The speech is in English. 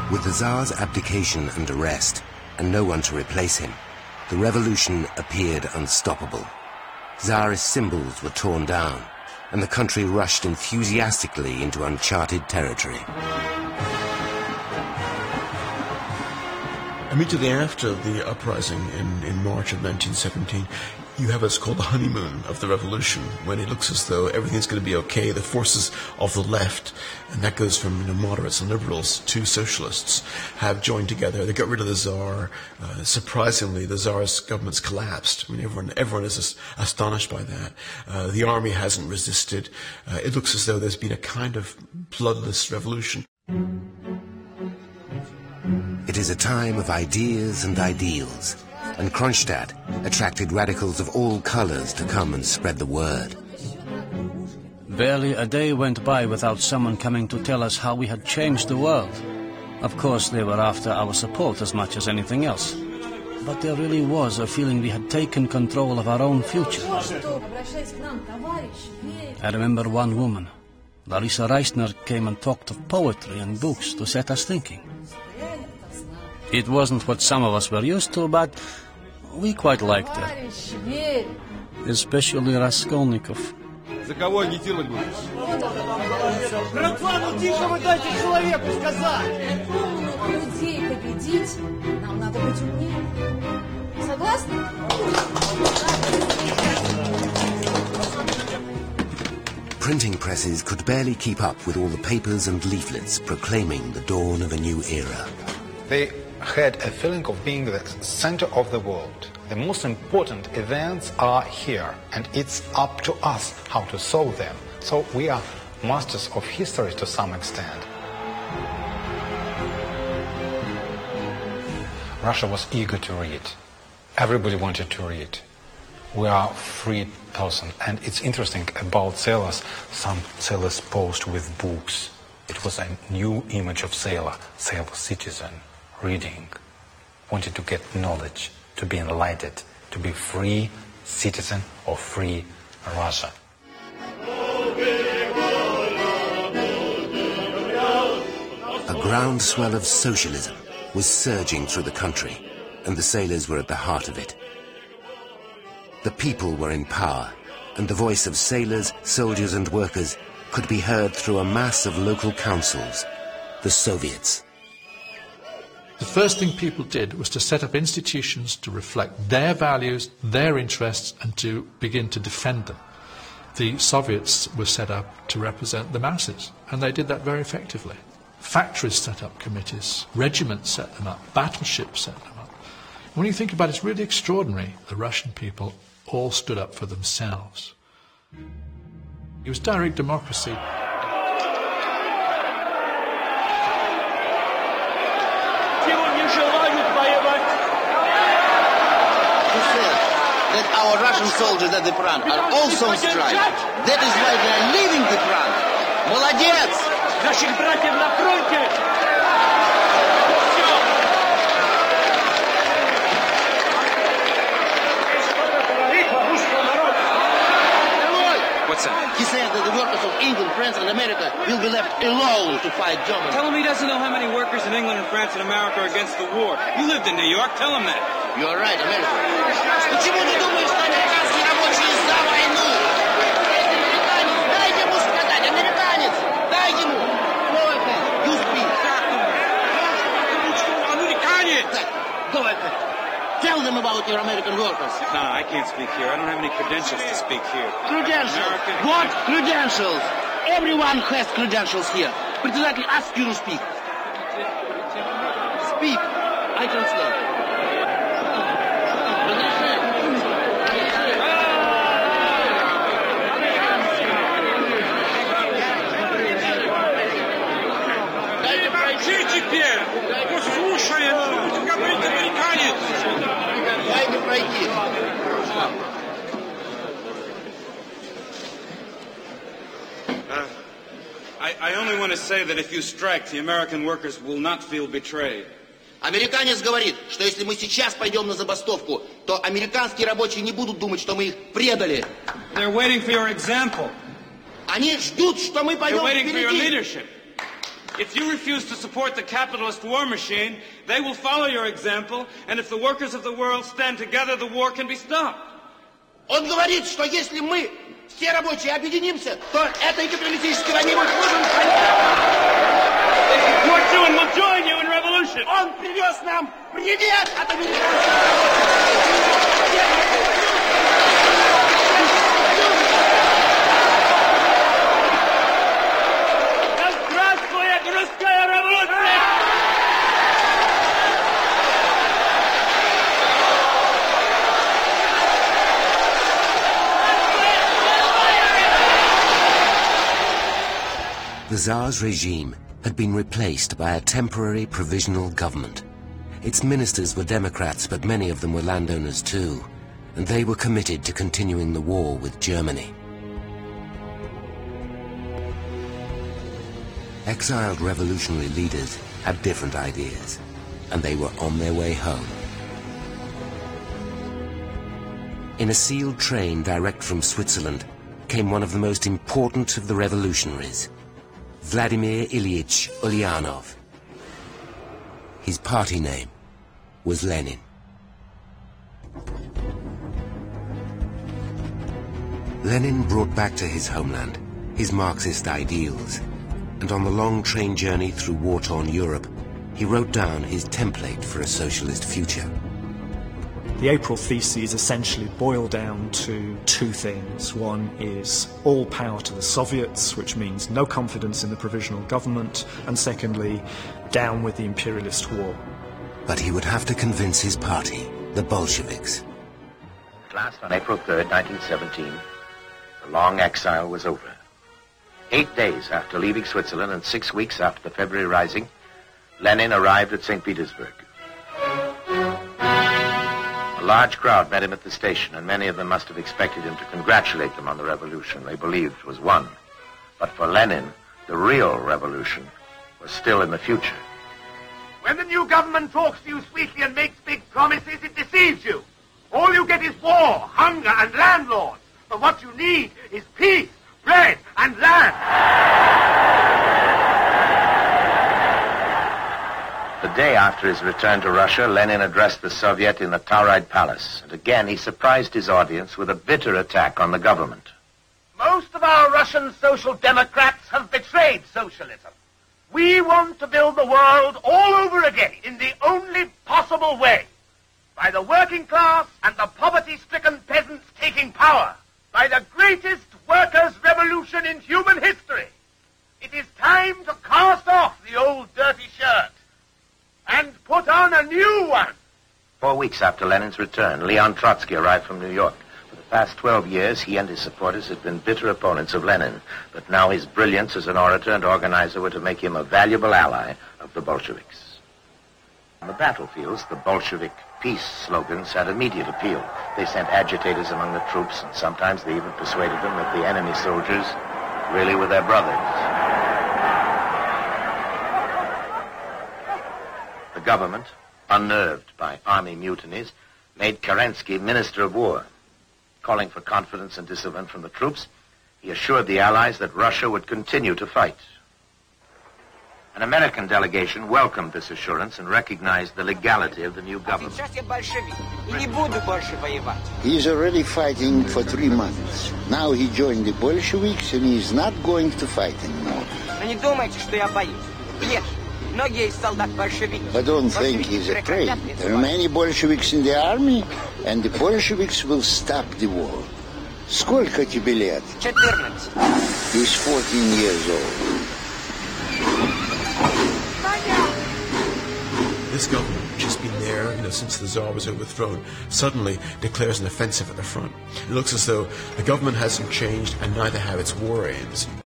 With the Tsar's abdication and arrest, and no one to replace him, the revolution appeared unstoppable. Tsarist symbols were torn down, and the country rushed enthusiastically into uncharted territory. Immediately after the uprising in March of 1917, you have what's called the honeymoon of the revolution, when it looks as though everything's going to be okay. The forces of the left, and that goes from moderates and liberals to socialists, have joined together. They got rid of the Tsar. Surprisingly, the Tsar's government's collapsed. I mean, everyone is astonished by that. The army hasn't resisted. It looks as though there's been a kind of bloodless revolution. It is a time of ideas and ideals, and Kronstadt attracted radicals of all colours to come and spread the word. Barely a day went by without someone coming to tell us how we had changed the world. Of course, they were after our support as much as anything else. But there really was a feeling we had taken control of our own future. I remember one woman, Larissa Reisner, came and talked of poetry and books to set us thinking. It wasn't what some of us were used to, but we quite liked it. Especially Raskolnikov. За кого агитировать будешь? Братва, ну тихо вы дайте человеку сказать! Людей победить, нам надо быть умнее. Согласны? Printing presses could barely keep up with all the papers and leaflets proclaiming the dawn of a new era. They had a feeling of being the center of the world. The most important events are here, and it's up to us how to solve them. So we are masters of history to some extent. Russia was eager to read. Everybody wanted to read. We are a free person, and it's interesting about sailors. Some sailors posed with books. It was a new image of sailor citizen. Reading, wanted to get knowledge, to be enlightened, to be free citizen of free Russia. A groundswell of socialism was surging through the country, and the sailors were at the heart of it. The people were in power, and the voice of sailors, soldiers and workers could be heard through a mass of local councils, the Soviets. The first thing people did was to set up institutions to reflect their values, their interests, and to begin to defend them. The Soviets were set up to represent the masses, and they did that very effectively. Factories set up committees, regiments set them up, battleships set them up. When you think about it, it's really extraordinary. The Russian people all stood up for themselves. It was direct democracy. That our Russian soldiers at the front are also on strike. That is why they are leaving the front. Молодец! Наших братьев на фронте! What's that? He said that the workers of England, France and America will be left alone to fight Germany. Tell him he doesn't know how many workers in England and France and America are against the war. You lived in New York, tell him that. You're right, America. Почему ты думаешь, что американские рабочие за войну? Дайте ему сказать, американец! Дай ему! Go ahead, you speak. Американец! Go ahead. Tell them about your American workers. No, I can't speak here. I don't have any credentials to speak here. Credentials? American... What credentials? Everyone has credentials here. Председатель ask you to speak. Speak. I translate. I only want to say that if you strike, the American workers will not feel betrayed. Американец говорит, что если мы сейчас пойдем на забастовку, то американские рабочие не будут думать, что мы их предали. They're waiting for your example. Они ждут, что мы пойдем They're waiting for your впереди. leadership. If you refuse to support the capitalist war machine, they will follow your example, and if the workers of the world stand together, the war can be stopped. Он говорит, что если мы, все рабочие, объединимся, то этой капиталистической войне мы сможем They support you and will join you in revolution. Он привез нам привет от американцев. The Tsar's regime had been replaced by a temporary provisional government. Its ministers were Democrats, but many of them were landowners too, and they were committed to continuing the war with Germany. Exiled revolutionary leaders had different ideas, and they were on their way home. In a sealed train direct from Switzerland came one of the most important of the revolutionaries, Vladimir Ilyich Ulyanov. His party name was Lenin. Lenin brought back to his homeland his Marxist ideals, and on the long train journey through war-torn Europe, he wrote down his template for a socialist future. The April Theses essentially boil down to two things. One is all power to the Soviets, which means no confidence in the provisional government, and secondly, down with the imperialist war. But he would have to convince his party, the Bolsheviks. At last, on April 3rd, 1917, the long exile was over. 8 days after leaving Switzerland and 6 weeks after the February Rising, Lenin arrived at St. Petersburg. A large crowd met him at the station, and many of them must have expected him to congratulate them on the revolution they believed was won. But for Lenin, the real revolution was still in the future. When the new government talks to you sweetly and makes big promises, it deceives you. All you get is war, hunger, and landlords. But what you need is peace, bread, and land. The day after his return to Russia, Lenin addressed the Soviet in the Tauride Palace, and again he surprised his audience with a bitter attack on the government. Most of our Russian social democrats have betrayed socialism. We want to build the world all over again in the only possible way. By the working class and the poverty-stricken peasants taking power. By the greatest workers' revolution in human history. It is time to cast off the old dirty shirt and put on a new one. 4 weeks after Lenin's return, Leon Trotsky arrived from New York. For the past 12 years, he and his supporters had been bitter opponents of Lenin, but now his brilliance as an orator and organizer were to make him a valuable ally of the Bolsheviks. On the battlefields, the Bolshevik peace slogans had immediate appeal. They sent agitators among the troops, and sometimes they even persuaded them that the enemy soldiers really were their brothers. The government, unnerved by army mutinies, made Kerensky Minister of War. Calling for confidence and discipline from the troops, he assured the Allies that Russia would continue to fight. An American delegation welcomed this assurance and recognized the legality of the new government. He's already fighting for 3 months. Now he joined the Bolsheviks and he's not going to fight anymore. I don't think he's afraid. There are many Bolsheviks in the army, and the Bolsheviks will stop the war. Сколько тебе лет? 14. He's 14 years old. This government, which has been there, since the Tsar was overthrown, suddenly declares an offensive at the front. It looks as though the government hasn't changed, and neither have its war aims.